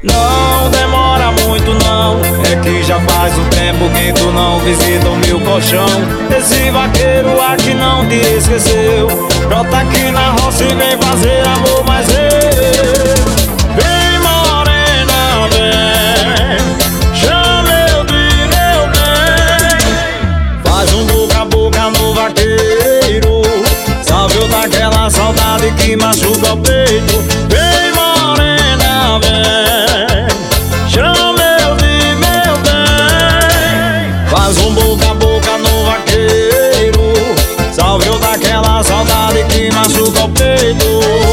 Não demora muito não, é que já faz um tempo que tu não visita o meu colchão. Esse vaqueiro aqui não te esqueceu, brota aqui na roça e vem fazer amor, mas eu. Vem morena, vem, chama eu de meu bem. Faz um boca a boca no vaqueiro, salve eu daquela saudade que machuca o peito. Vem morena, vem, chama eu de meu bem. Faz um boca a boca no vaqueiro, salve eu daquela saudade que machuca o peito.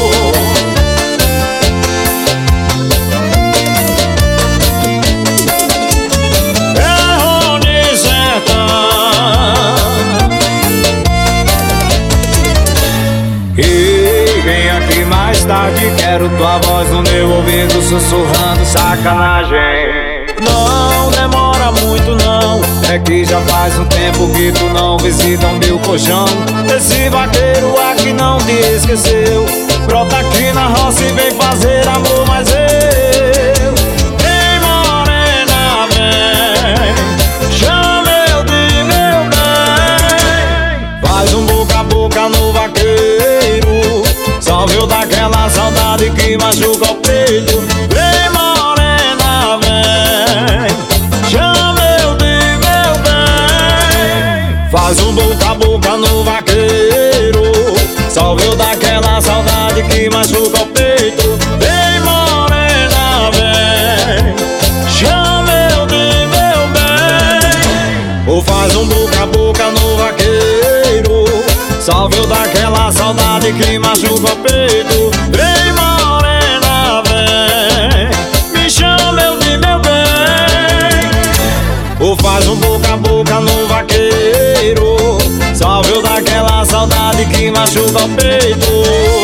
Mais tarde quero tua voz no meu ouvido sussurrando sacanagem. Não demora muito não, é que já faz um tempo que tu não visita o meu colchão. Esse vaqueiro aqui não te esqueceu, brota aqui na roça e vem fazer amor, mas eu. Vem morena, vem, chama eu de meu bem. Faz um boca a boca no vaqueiro, salve eu daquela saudade que machuca o peito. Vem morena, vem, chama eu de meu bem. Faz um boca a boca no vaqueiro, salve eu daquela saudade que machuca o peito. Vem morena, vem, chama eu de meu bem. Ou faz um boca a boca no vaqueiro, salve eu daquela saudade que machuca o peito. Vem morena, vem, me chama eu de meu bem. Ou faz um boca a boca no vaqueiro, salve eu daquela saudade que machuca o peito.